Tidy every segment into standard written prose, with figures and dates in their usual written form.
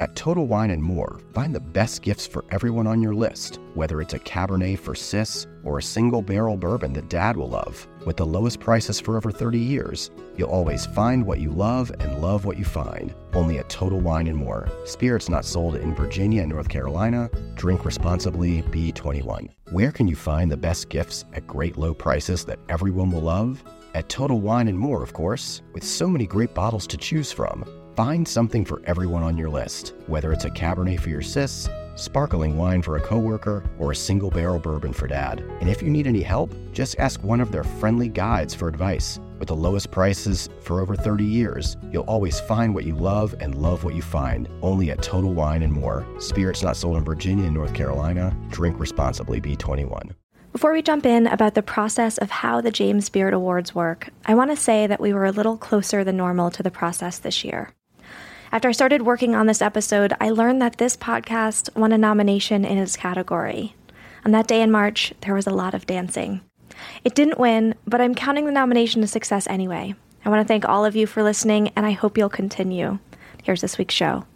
At Total Wine & More, find the best gifts for everyone on your list, whether it's a Cabernet for Sis or a single barrel bourbon that Dad will love. With the lowest prices for over 30 years, you'll always find what you love and love what you find. Only at Total Wine & More. Spirits not sold in Virginia and North Carolina. Drink responsibly. Be 21. Where can you find the best gifts at great low prices that everyone will love? At Total Wine & More, of course. With so many great bottles to choose from. Find something for everyone on your list, whether it's a Cabernet for your sis, sparkling wine for a coworker, or a single barrel bourbon for Dad. And if you need any help, just ask one of their friendly guides for advice. With the lowest prices for over 30 years, you'll always find what you love and love what you find. Only at Total Wine & More. Spirits not sold in Virginia and North Carolina. Drink responsibly. Be 21. Before we jump in about the process of how the James Beard Awards work, I want to say that we were a little closer than normal to the process this year. After I started working on this episode, I learned that this podcast won a nomination in its category. On that day in March, there was a lot of dancing. It didn't win, but I'm counting the nomination a success anyway. I want to thank all of you for listening, and I hope you'll continue. Here's this week's show.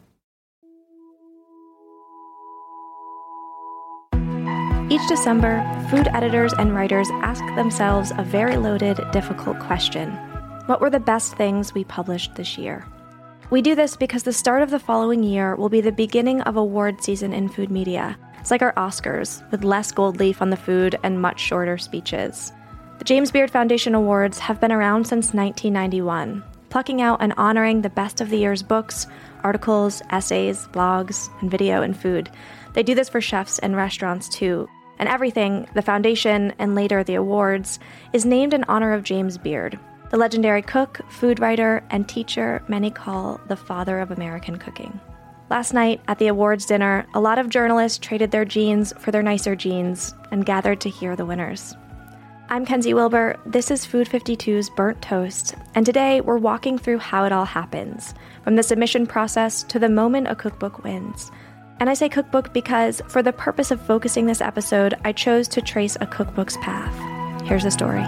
Each December, food editors and writers ask themselves a very loaded, difficult question. What were the best things we published this year? We do this because the start of the following year will be the beginning of award season in food media. It's like our Oscars, with less gold leaf on the food and much shorter speeches. The James Beard Foundation Awards have been around since 1991, plucking out and honoring the best of the year's books, articles, essays, blogs, and video and food. They do this for chefs and restaurants too. And everything, the foundation and later the awards, is named in honor of James Beard, the legendary cook, food writer, and teacher many call the father of American cooking. Last night, at the awards dinner, a lot of journalists traded their jeans for their nicer jeans and gathered to hear the winners. I'm Kenzie Wilbur, this is Food 52's Burnt Toast, and today we're walking through how it all happens, from the submission process to the moment a cookbook wins. And I say cookbook because, for the purpose of focusing this episode, I chose to trace a cookbook's path. Here's the story.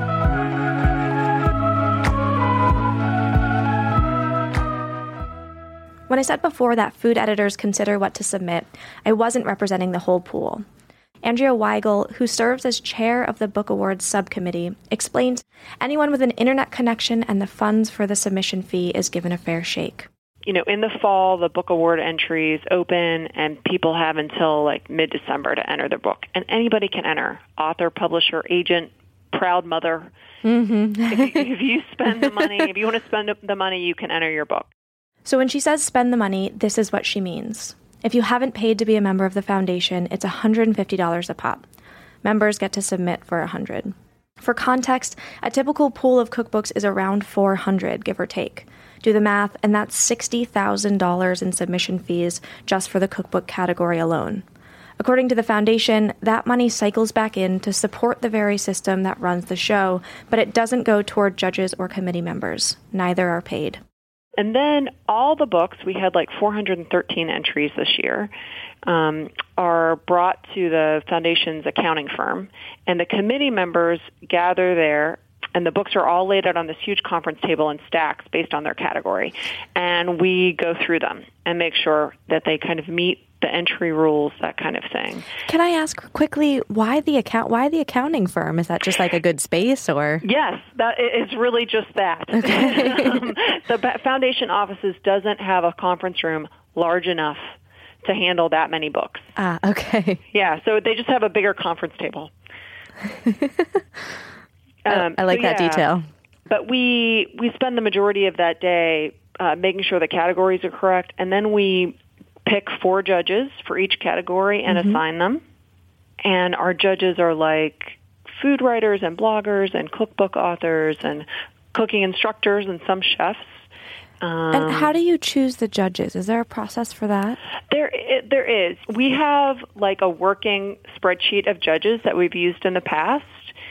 When I said before that food editors consider what to submit, I wasn't representing the whole pool. Andrea Weigel, who serves as chair of the Book Awards subcommittee, explained anyone with an internet connection and the funds for the submission fee is given a fair shake. You know, in the fall, the Book Award entries open, and people have until like mid-December to enter their book. And anybody can enter: author, publisher, agent, proud mother. Mm-hmm. if you spend the money, if you want to spend the money, you can enter your book. So when she says spend the money, this is what she means. If you haven't paid to be a member of the foundation, it's $150 a pop. Members get to submit for $100. For context, a typical pool of cookbooks is around $400, give or take. Do the math, and that's $60,000 in submission fees just for the cookbook category alone. According to the foundation, that money cycles back in to support the very system that runs the show, but it doesn't go toward judges or committee members. Neither are paid. And then all the books, we had like 413 entries this year, are brought to the foundation's accounting firm. And the committee members gather there, and the books are all laid out on this huge conference table in stacks based on their category. And we go through them and make sure that they kind of meet the entry rules, that kind of thing. Can I ask quickly, why the accounting firm? Is that just like a good space, or? Yes, that is really just that. Okay. The foundation offices doesn't have a conference room large enough to handle that many books. Ah, okay. Yeah, so they just have a bigger conference table. I like that detail. But we spend the majority of that day making sure the categories are correct, and then we pick 4 judges for each category and assign them. And our judges are like food writers and bloggers and cookbook authors and cooking instructors and some chefs. And how do you choose the judges? Is there a process for that? There is. We have like a working spreadsheet of judges that we've used in the past.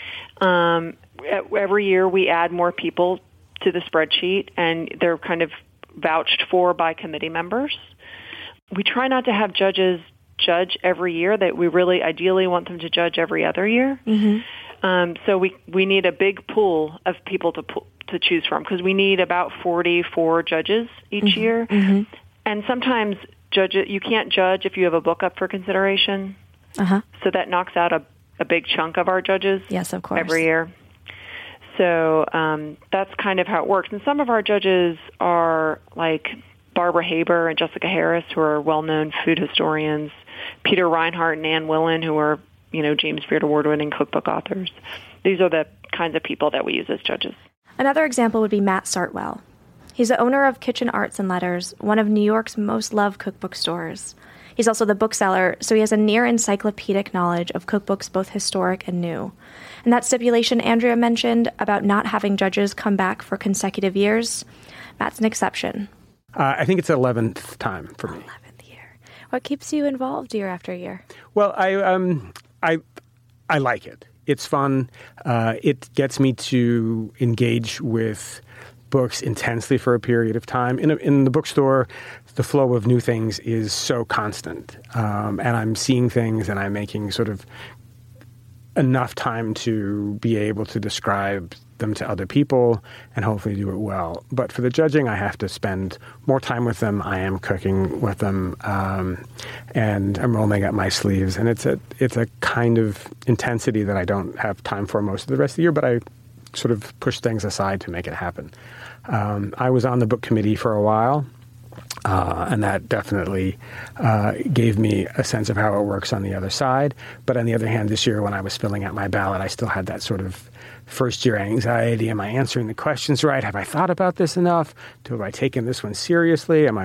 Every year we add more people to the spreadsheet, and they're kind of vouched for by committee members. We try not to have judges judge every year. That we really ideally want them to judge every other year. Mm-hmm. So we need a big pool of people to choose from, because we need about 44 judges each year. Mm-hmm. And sometimes you can't judge if you have a book up for consideration. Uh-huh. So that knocks out a big chunk of our judges. Yes, of course. Every year. So that's kind of how it works. And some of our judges are like Barbara Haber and Jessica Harris, who are well-known food historians, Peter Reinhardt and Ann Willen, who are, James Beard Award-winning cookbook authors. These are the kinds of people that we use as judges. Another example would be Matt Sartwell. He's the owner of Kitchen Arts and Letters, one of New York's most loved cookbook stores. He's also the bookseller, so he has a near encyclopedic knowledge of cookbooks both historic and new. And that stipulation Andrea mentioned about not having judges come back for consecutive years, Matt's an exception. I think it's the 11th time for me. 11th year. What keeps you involved year after year? Well, I like it. It's fun. It gets me to engage with books intensely for a period of time. In the bookstore, the flow of new things is so constant. And I'm seeing things and I'm making sort of enough time to be able to describe them to other people and hopefully do it well. But for the judging, I have to spend more time with them. I am cooking with them, and I'm rolling up my sleeves. And it's a kind of intensity that I don't have time for most of the rest of the year, but I sort of push things aside to make it happen. I was on the book committee for a while, and that definitely gave me a sense of how it works on the other side. But on the other hand, this year when I was filling out my ballot, I still had that sort of first-year anxiety. Am I answering the questions right? Have I thought about this enough? Have I taken this one seriously? Am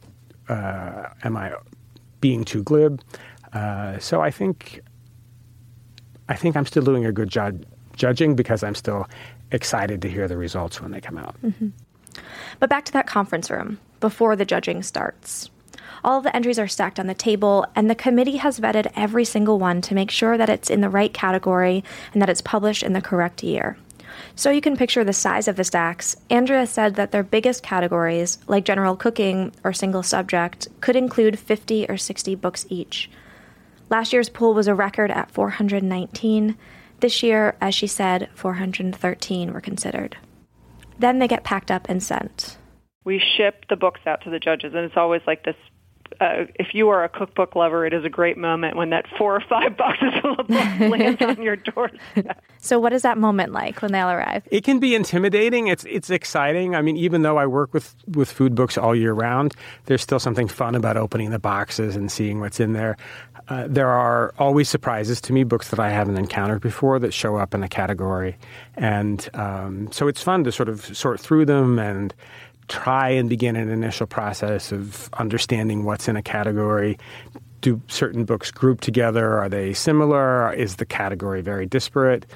I being too glib? So I think I'm still doing a good job judging because I'm still excited to hear the results when they come out. Mm-hmm. But back to that conference room before the judging starts. All of the entries are stacked on the table, and the committee has vetted every single one to make sure that it's in the right category and that it's published in the correct year. So you can picture the size of the stacks. Andrea said that their biggest categories, like general cooking or single subject, could include 50 or 60 books each. Last year's pool was a record at 419. This year, as she said, 413 were considered. Then they get packed up and sent. We ship the books out to the judges, and it's always like this. If you are a cookbook lover, it is a great moment when that 4 or 5 boxes full of books lands on your doorstep. So what is that moment like when they all arrive? It can be intimidating. It's exciting. I mean, even though I work with food books all year round, there's still something fun about opening the boxes and seeing what's in there. There are always surprises to me, books that I haven't encountered before that show up in a category. And so it's fun to sort of sort through them and try and begin an initial process of understanding what's in a category. Do certain books group together? Are they similar? Is the category very disparate?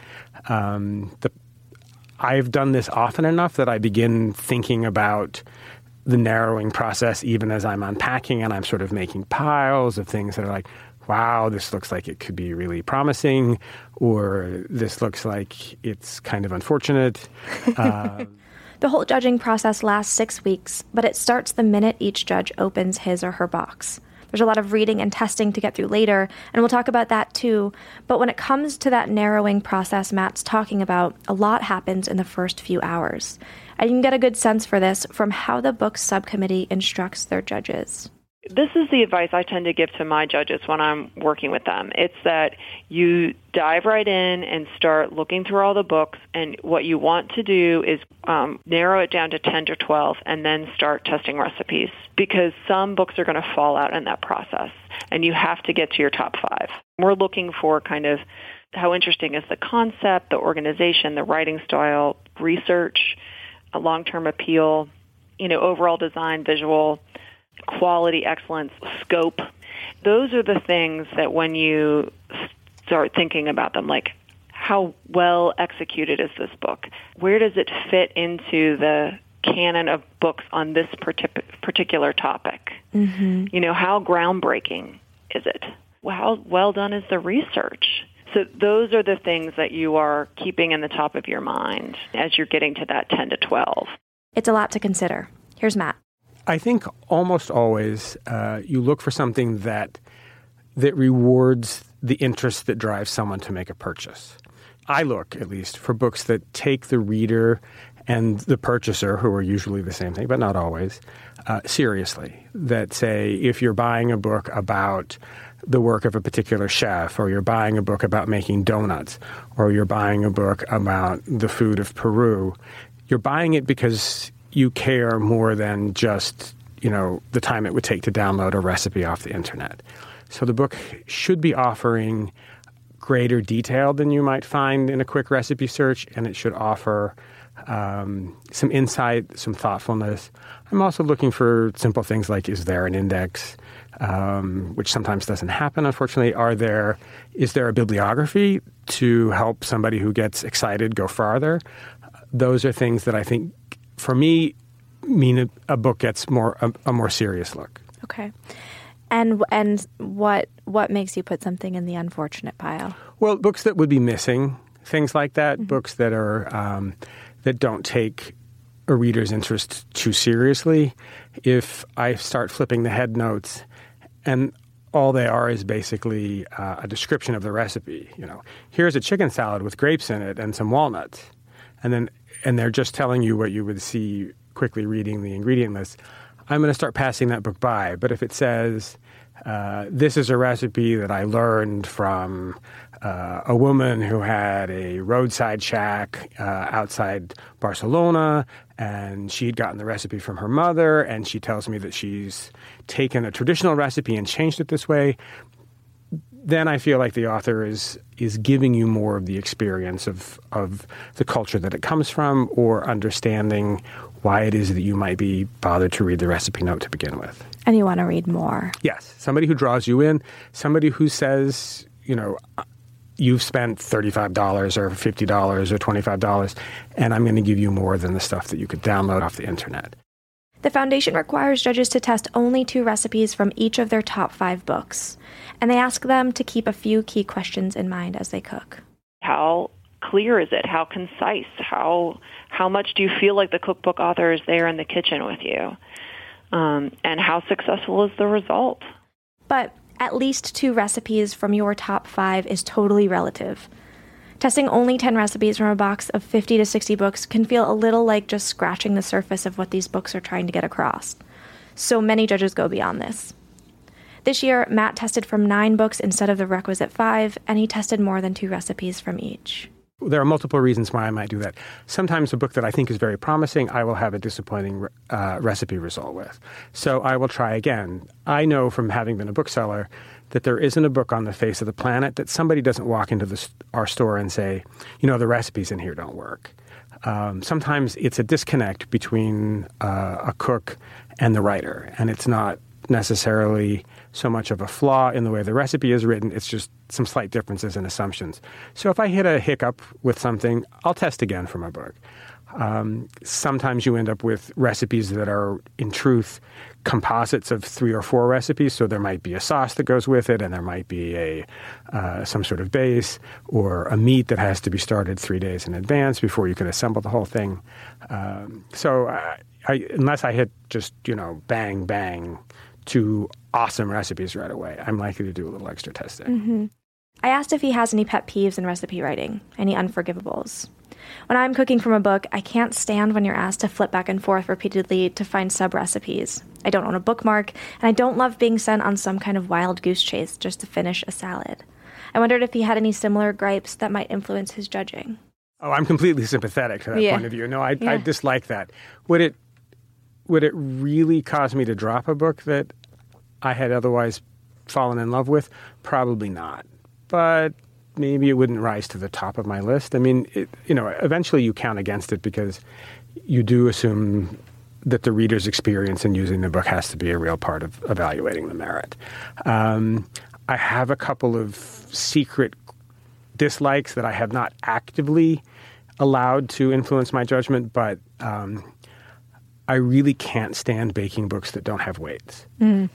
I've done this often enough that I begin thinking about the narrowing process even as I'm unpacking, and I'm sort of making piles of things that are like, wow, this looks like it could be really promising, or this looks like it's kind of unfortunate. The whole judging process lasts 6 weeks, but it starts the minute each judge opens his or her box. There's a lot of reading and testing to get through later, and we'll talk about that too. But when it comes to that narrowing process Matt's talking about, a lot happens in the first few hours. And you can get a good sense for this from how the book subcommittee instructs their judges. This is the advice I tend to give to my judges when I'm working with them. It's that you dive right in and start looking through all the books, and what you want to do is narrow it down to 10 to 12 and then start testing recipes, because some books are going to fall out in that process, and you have to get to your top 5. We're looking for kind of how interesting is the concept, the organization, the writing style, research, a long-term appeal, overall design, visual, quality, excellence, scope. Those are the things that when you start thinking about them, like how well executed is this book? Where does it fit into the canon of books on this particular topic? Mm-hmm. How groundbreaking is it? How well done is the research? So those are the things that you are keeping in the top of your mind as you're getting to that 10 to 12. It's a lot to consider. Here's Matt. I think almost always you look for something that rewards the interest that drives someone to make a purchase. I look, at least, for books that take the reader and the purchaser, who are usually the same thing, but not always, seriously. That say, if you're buying a book about the work of a particular chef, or you're buying a book about making donuts, or you're buying a book about the food of Peru, you're buying it because you care more than just, the time it would take to download a recipe off the internet. So the book should be offering greater detail than you might find in a quick recipe search, and it should offer some insight, some thoughtfulness. I'm also looking for simple things like, is there an index, which sometimes doesn't happen, unfortunately. Is there a bibliography to help somebody who gets excited go farther? Those are things that I think, for me, mean a book gets a more serious look. Okay. And what makes you put something in the unfortunate pile? Well, books that would be missing, things like that, books that are that don't take a reader's interest too seriously. If I start flipping the head notes and all they are is basically a description of the recipe, here's a chicken salad with grapes in it and some walnuts, and they're just telling you what you would see quickly reading the ingredient list, I'm going to start passing that book by. But if it says, this is a recipe that I learned from a woman who had a roadside shack outside Barcelona, and she'd gotten the recipe from her mother, and she tells me that she's taken a traditional recipe and changed it this way, then I feel like the author is giving you more of the experience of the culture that it comes from, or understanding why it is that you might be bothered to read the recipe note to begin with. And you want to read more. Yes. Somebody who draws you in, somebody who says, you've spent $35 or $50 or $25, and I'm going to give you more than the stuff that you could download off the internet. The Foundation requires judges to test only 2 recipes from each of their top 5 books, and they ask them to keep a few key questions in mind as they cook. How clear is it? How concise? How much do you feel like the cookbook author is there in the kitchen with you? And how successful is the result? But at least 2 recipes from your top 5 is totally relative. Testing only 10 recipes from a box of 50 to 60 books can feel a little like just scratching the surface of what these books are trying to get across. So many judges go beyond this. This year, Matt tested from 9 books instead of the requisite 5, and he tested more than 2 recipes from each. There are multiple reasons why I might do that. Sometimes a book that I think is very promising, I will have a disappointing recipe result with. So I will try again. I know from having been a bookseller that there isn't a book on the face of the planet that somebody doesn't walk into our store and say, the recipes in here don't work. Sometimes it's a disconnect between a cook and the writer, and it's not necessarily so much of a flaw in the way the recipe is written. It's just some slight differences in assumptions. So if I hit a hiccup with something, I'll test again from a book. Sometimes you end up with recipes that are, in truth, composites of 3 or 4 recipes. So there might be a sauce that goes with it, and there might be some sort of base, or a meat that has to be started 3 days in advance before you can assemble the whole thing. Unless I hit just, bang, bang, 2 awesome recipes right away, I'm likely to do a little extra testing. Mm-hmm. I asked if he has any pet peeves in recipe writing, any unforgivables. When I'm cooking from a book, I can't stand when you're asked to flip back and forth repeatedly to find sub-recipes. I don't own a bookmark, and I don't love being sent on some kind of wild goose chase just to finish a salad. I wondered if he had any similar gripes that might influence his judging. Oh, I'm completely sympathetic to that point of view. No, I dislike that. Would it really cause me to drop a book that I had otherwise fallen in love with? Probably not. But maybe it wouldn't rise to the top of my list. I mean, eventually you count against it because you do assume that the reader's experience in using the book has to be a real part of evaluating the merit. I have a couple of secret dislikes that I have not actively allowed to influence my judgment, but I really can't stand baking books that don't have weights. In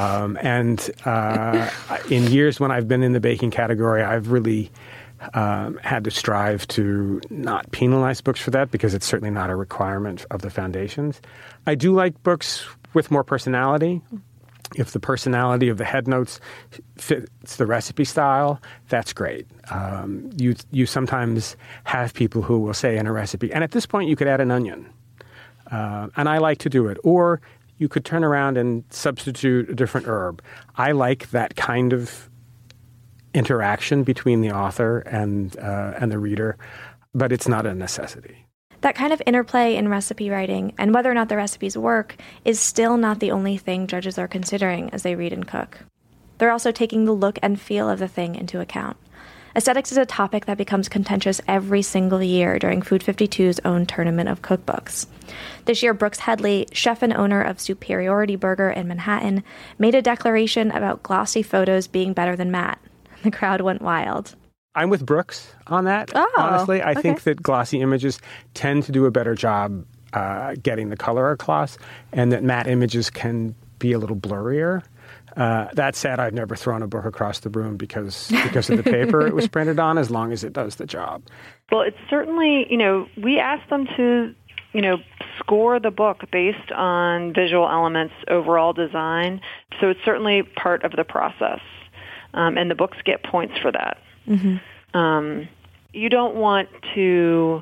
years when I've been in the baking category, I've really had to strive to not penalize books for that, because it's certainly not a requirement of the foundations. I do like books with more personality. If the personality of the head notes fits the recipe style, that's great. You sometimes have people who will say in a recipe, and at this point you could add an onion. And I like to do it. Or you could turn around and substitute a different herb. I like that kind of interaction between the author and the reader, but it's not a necessity. That kind of interplay in recipe writing and whether or not the recipes work is still not the only thing judges are considering as they read and cook. They're also taking the look and feel of the thing into account. Aesthetics is a topic that becomes contentious every single year during Food 52's own tournament of cookbooks. This year, Brooks Headley, chef and owner of Superiority Burger in Manhattan, made a declaration about glossy photos being better than matte. The crowd went wild. I'm with Brooks on that, honestly. I think that glossy images tend to do a better job getting the color across, and that matte images can be a little blurrier. That said, I've never thrown a book across the room because of the paper it was printed on, as long as it does the job. Well, it's certainly, we asked them to, score the book based on visual elements, overall design. So it's certainly part of the process. And the books get points for that. Mm-hmm. You don't want to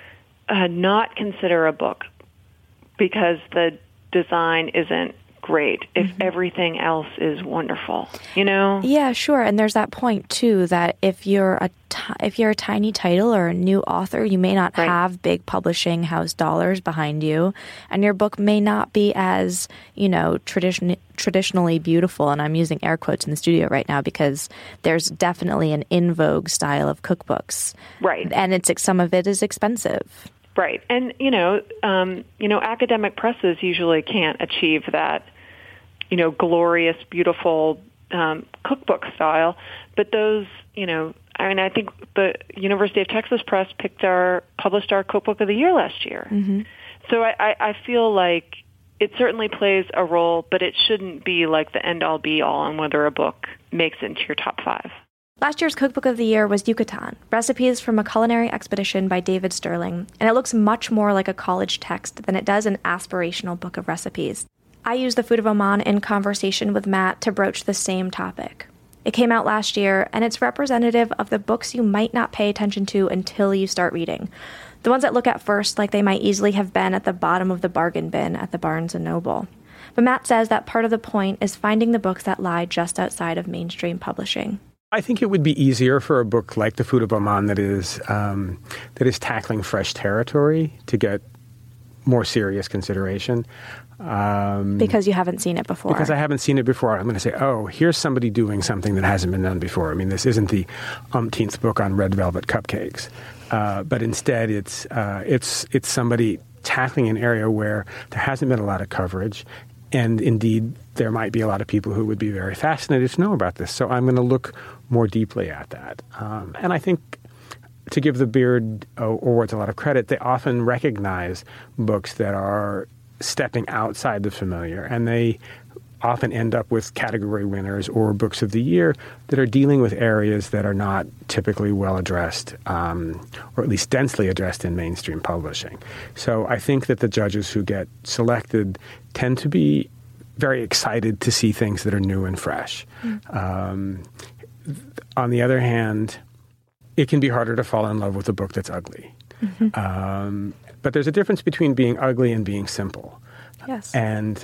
not consider a book because the design isn't great if everything else is wonderful, Yeah, sure. And there's that point too that if you're a tiny title or a new author, you may not have big publishing house dollars behind you, and your book may not be as traditionally beautiful. And I'm using air quotes in the studio right now because there's definitely an in vogue style of cookbooks, right? And some of it is expensive. Right. And, academic presses usually can't achieve that, glorious, beautiful cookbook style. But those, I think the University of Texas Press published our cookbook of the year last year. Mm-hmm. So I feel like it certainly plays a role, but it shouldn't be like the end-all, be-all on whether a book makes it into your top 5. Last year's cookbook of the year was Yucatan, Recipes from a Culinary Expedition by David Sterling, and it looks much more like a college text than it does an aspirational book of recipes. I used The Food of Oman in conversation with Matt to broach the same topic. It came out last year, and it's representative of the books you might not pay attention to until you start reading. The ones that look at first like they might easily have been at the bottom of the bargain bin at the Barnes & Noble. But Matt says that part of the point is finding the books that lie just outside of mainstream publishing. I think it would be easier for a book like The Food of Oman that is tackling fresh territory to get more serious consideration. Because you haven't seen it before. Because I haven't seen it before. I'm going to say, here's somebody doing something that hasn't been done before. I mean, this isn't the umpteenth book on red velvet cupcakes, but instead it's somebody tackling an area where there hasn't been a lot of coverage. And indeed, there might be a lot of people who would be very fascinated to know about this. So I'm going to look more deeply at that. And I think to give the Beard Awards a lot of credit, they often recognize books that are stepping outside the familiar. And they often end up with category winners or books of the year that are dealing with areas that are not typically well addressed, or at least densely addressed in mainstream publishing. So I think that the judges who get selected tend to be very excited to see things that are new and fresh. On the other hand, it can be harder to fall in love with a book that's ugly. Mm-hmm. But there's a difference between being ugly and being simple. Yes. And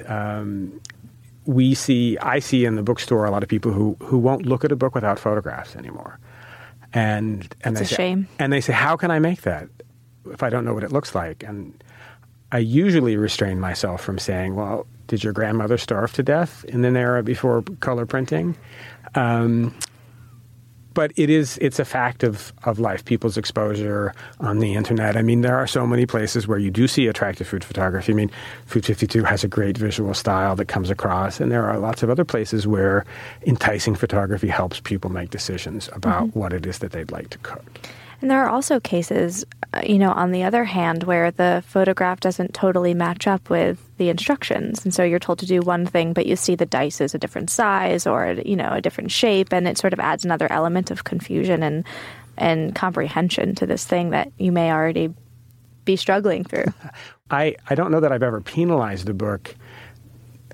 I see in the bookstore a lot of people who won't look at a book without photographs anymore. And it's a shame. And they say, how can I make that if I don't know what it looks like? And I usually restrain myself from saying, well, did your grandmother starve to death in an era before color printing? But it's a fact of life, people's exposure on the internet. I mean, there are so many places where you do see attractive food photography. I mean, Food 52 has a great visual style that comes across, and there are lots of other places where enticing photography helps people make decisions about what it is that they'd like to cook. And there are also cases, on the other hand, where the photograph doesn't totally match up with the instructions. And so you're told to do one thing, but you see the dice is a different size or, a different shape. And it sort of adds another element of confusion and comprehension to this thing that you may already be struggling through. I don't know that I've ever penalized a book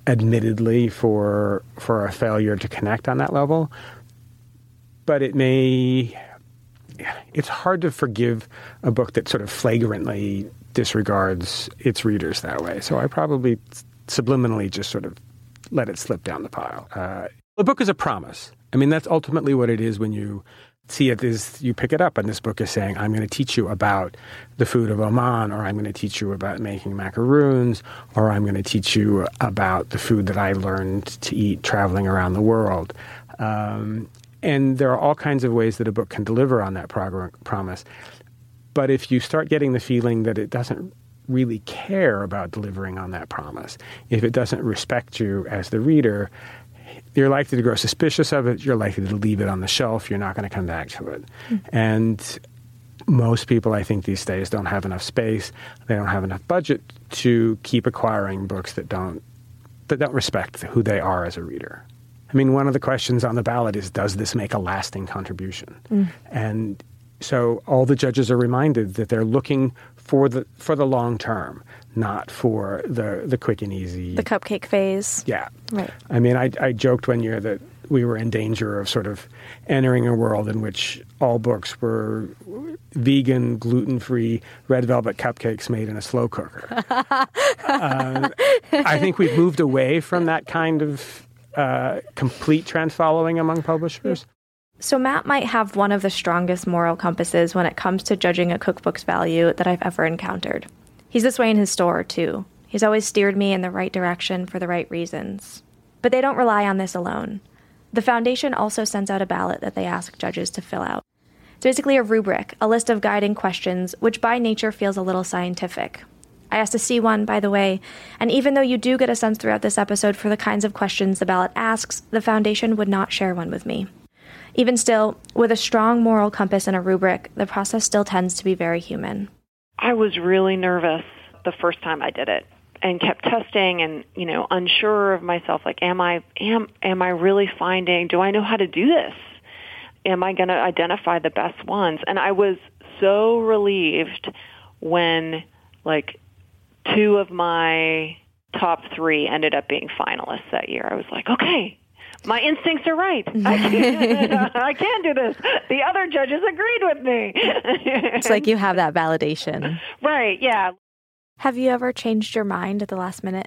admittedly for a failure to connect on that level. But it's hard to forgive a book that sort of flagrantly disregards its readers that way. So I probably subliminally just sort of let it slip down the pile. The book is a promise. I mean, that's ultimately what it is when you see it, is you pick it up and this book is saying, I'm going to teach you about the food of Oman, or I'm going to teach you about making macaroons, or I'm going to teach you about the food that I learned to eat traveling around the world. And there are all kinds of ways that a book can deliver on that promise. But if you start getting the feeling that it doesn't really care about delivering on that promise, if it doesn't respect you as the reader, you're likely to grow suspicious of it. You're likely to leave it on the shelf. You're not going to come back to it. And most people, I think, these days don't have enough space. They don't have enough budget to keep acquiring books that don't respect who they are as a reader. I mean, one of the questions on the ballot is, does this make a lasting contribution? And so all the judges are reminded that they're looking for the long term, not for the quick and easy. The cupcake phase. Yeah. Right. I mean, I joked one year that we were in danger of sort of entering a world in which all books were vegan, gluten-free, red velvet cupcakes made in a slow cooker. I think we've moved away from that kind of complete trend following among publishers. So Matt might have one of the strongest moral compasses when it comes to judging a cookbook's value that I've ever encountered. He's this way in his store, too. He's always steered me in the right direction for the right reasons. But they don't rely on this alone. The foundation also sends out a ballot that they ask judges to fill out. It's basically a rubric, a list of guiding questions, which by nature feels a little scientific. I asked to see one, by the way, and even though you do get a sense throughout this episode for the kinds of questions the ballot asks, the foundation would not share one with me. Even still, with a strong moral compass and a rubric, the process still tends to be very human. I was really nervous the first time I did it and kept testing and, unsure of myself, like, am I really finding, do I know how to do this? Am I going to identify the best ones? And I was so relieved when, like, 2 of my top 3 ended up being finalists that year. I was like, okay, my instincts are right. I can do this. The other judges agreed with me. It's like you have that validation. Right, yeah. Have you ever changed your mind at the last minute?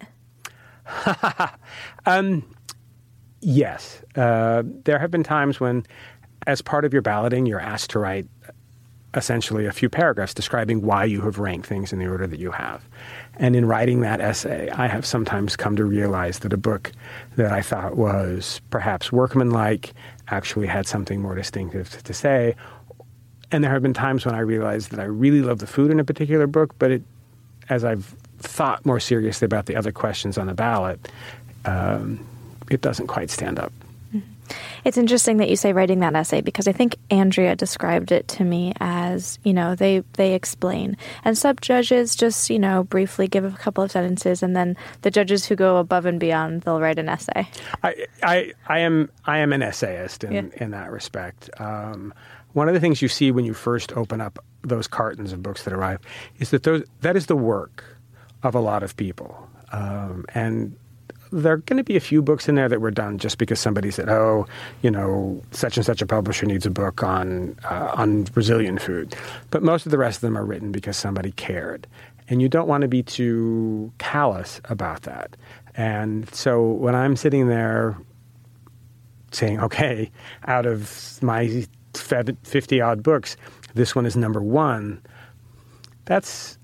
Yes. There have been times when, as part of your balloting, you're asked to write essentially a few paragraphs describing why you have ranked things in the order that you have. And in writing that essay, I have sometimes come to realize that a book that I thought was perhaps workmanlike actually had something more distinctive to say. And there have been times when I realized that I really love the food in a particular book, but as I've thought more seriously about the other questions on the ballot, it doesn't quite stand up. It's interesting that you say writing that essay, because I think Andrea described it to me as, they explain. And some judges just, briefly give a couple of sentences, and then the judges who go above and beyond, they'll write an essay. I am an essayist in that respect. One of the things you see when you first open up those cartons of books that arrive is that is the work of a lot of people. And there are going to be a few books in there that were done just because somebody said, such and such a publisher needs a book on Brazilian food. But most of the rest of them are written because somebody cared. And you don't want to be too callous about that. And so when I'm sitting there saying, okay, out of my 50-odd books, this one is number 1, that's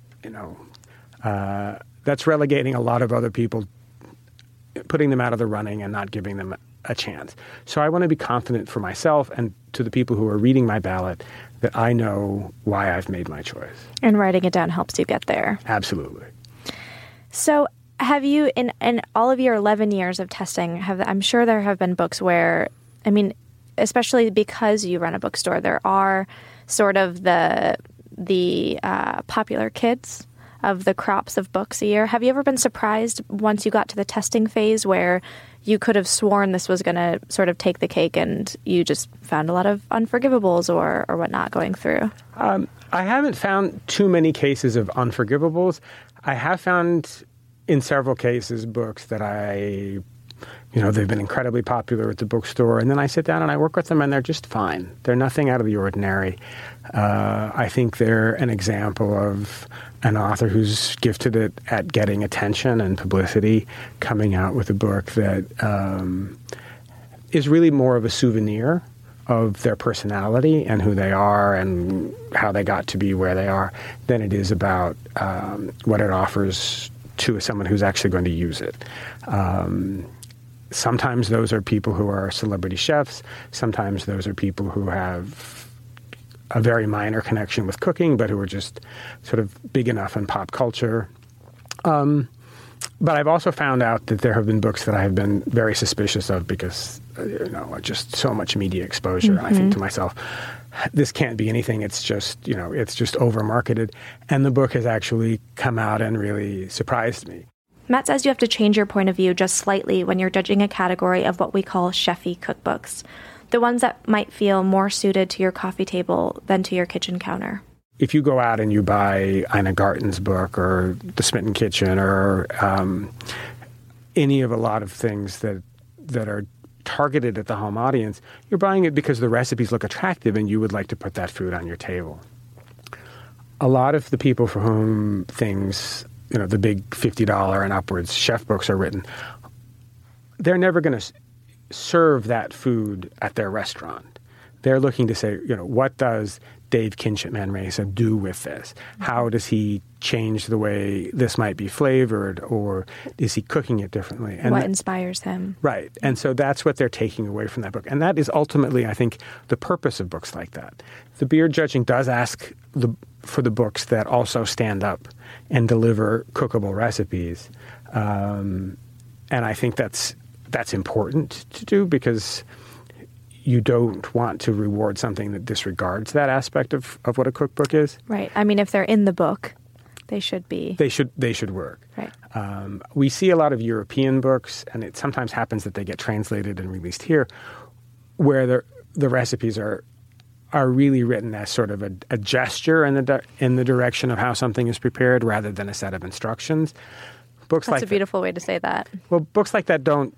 relegating a lot of other people, putting them out of the running and not giving them a chance. So I want to be confident for myself and to the people who are reading my ballot that I know why I've made my choice. And writing it down helps you get there. Absolutely. So have you, in all of your 11 years of testing, I'm sure there have been books where, especially because you run a bookstore, there are sort of the popular kids of the crops of books a year. Have you ever been surprised once you got to the testing phase where you could have sworn this was going to sort of take the cake and you just found a lot of unforgivables or whatnot going through? I haven't found too many cases of unforgivables. I have found in several cases, books that they've been incredibly popular at the bookstore, and then I sit down and I work with them, and they're just fine. They're nothing out of the ordinary. I think they're an example of an author who's gifted at getting attention and publicity, coming out with a book that is really more of a souvenir of their personality and who they are and how they got to be where they are than it is about what it offers to someone who's actually going to use it. Sometimes those are people who are celebrity chefs. Sometimes those are people who have a very minor connection with cooking, but who are just sort of big enough in pop culture. But I've also found out that there have been books that I have been very suspicious of because, just so much media exposure. Mm-hmm. I think to myself, this can't be anything. It's just over-marketed. And the book has actually come out and really surprised me. Matt says you have to change your point of view just slightly when you're judging a category of what we call chefy cookbooks, the ones that might feel more suited to your coffee table than to your kitchen counter. If you go out and you buy Ina Garten's book or The Smitten Kitchen or any of a lot of things that are targeted at the home audience, you're buying it because the recipes look attractive and you would like to put that food on your table. A lot of the people for whom things, the big $50 and upwards chef books are written, they're never going to serve that food at their restaurant. They're looking to say, what does Dave Kinship Manresa do with this? How does he change the way this might be flavored, or is he cooking it differently? And what inspires him? Right. And so that's what they're taking away from that book. And that is ultimately, I think, the purpose of books like that. The beer judging does ask for the books that also stand up and deliver cookable recipes. And I think that's important to do because you don't want to reward something that disregards that aspect of what a cookbook is. Right. I mean, if they're in the book, they should be. They should work. Right. We see a lot of European books, and it sometimes happens that they get translated and released here, where the recipes are really written as sort of a gesture in the direction of how something is prepared, rather than a set of instructions. That's a beautiful way to say that. Well, books like that don't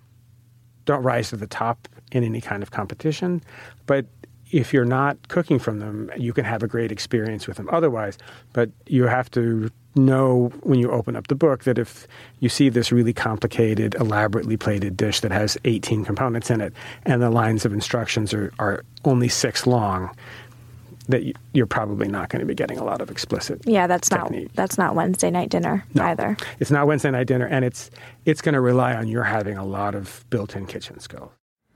rise to the top in any kind of competition, but if you're not cooking from them, you can have a great experience with them otherwise. But you have to know when you open up the book that if you see this really complicated, elaborately plated dish that has 18 components in it, and the lines of instructions are only 6 long, that you're probably not going to be getting a lot of explicit technique. That's not Wednesday night dinner either. It's not Wednesday night dinner, and it's going to rely on your having a lot of built-in kitchen skills.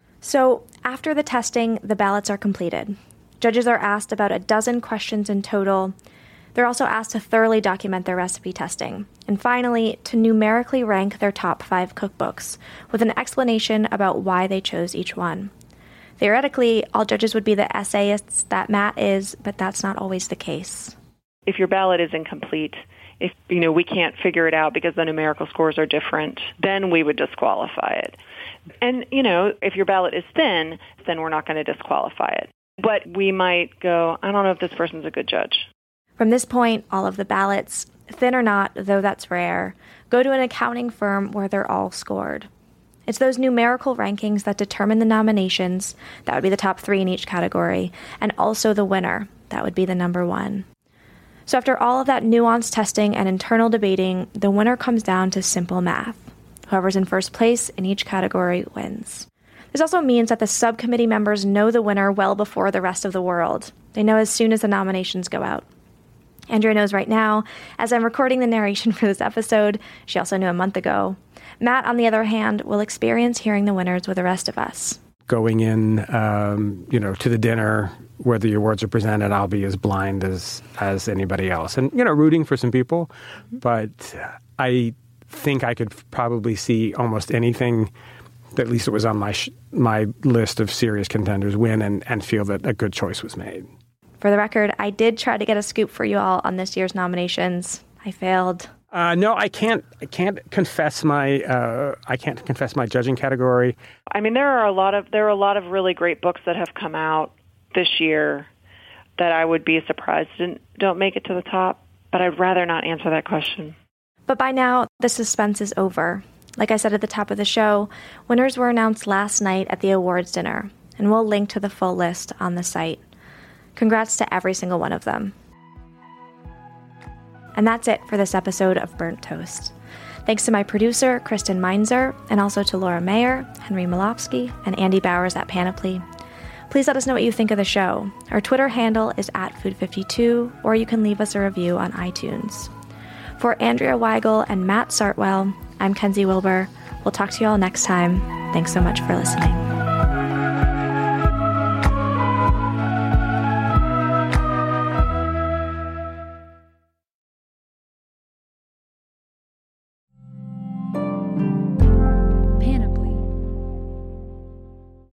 So after the testing, the ballots are completed. Judges are asked about a dozen questions in total. They're also asked to thoroughly document their recipe testing. And finally, to numerically rank their top 5 cookbooks with an explanation about why they chose each one. Theoretically, all judges would be the essayists that Matt is, but that's not always the case. If your ballot is incomplete, if we can't figure it out because the numerical scores are different, then we would disqualify it. And, if your ballot is thin, then we're not going to disqualify it. But we might go, I don't know if this person's a good judge. From this point, all of the ballots, thin or not, though that's rare, go to an accounting firm where they're all scored. It's those numerical rankings that determine the nominations, that would be the top 3 in each category, and also the winner, that would be the number 1. So after all of that nuanced testing and internal debating, the winner comes down to simple math. Whoever's in first place in each category wins. This also means that the subcommittee members know the winner well before the rest of the world. They know as soon as the nominations go out. Andrea knows right now, as I'm recording the narration for this episode. She also knew a month ago. Matt, on the other hand, will experience hearing the winners with the rest of us. Going in, to the dinner where the awards are presented, I'll be as blind as anybody else. And, rooting for some people. But I think I could probably see almost anything, at least it was on my list of serious contenders, win and feel that a good choice was made. For the record, I did try to get a scoop for you all on this year's nominations. I failed. No, I can't confess my judging category. I mean, there are a lot of really great books that have come out this year that I would be surprised don't make it to the top, but I'd rather not answer that question. But by now, the suspense is over. Like I said at the top of the show, winners were announced last night at the awards dinner, and we'll link to the full list on the site. Congrats to every single one of them. And that's it for this episode of Burnt Toast. Thanks to my producer, Kristen Meinzer, and also to Laura Mayer, Henry Malofsky, and Andy Bowers at Panoply. Please let us know what you think of the show. Our Twitter handle is @Food52, or you can leave us a review on iTunes. For Andrea Weigel and Matt Sartwell, I'm Kenzie Wilbur. We'll talk to you all next time. Thanks so much for listening.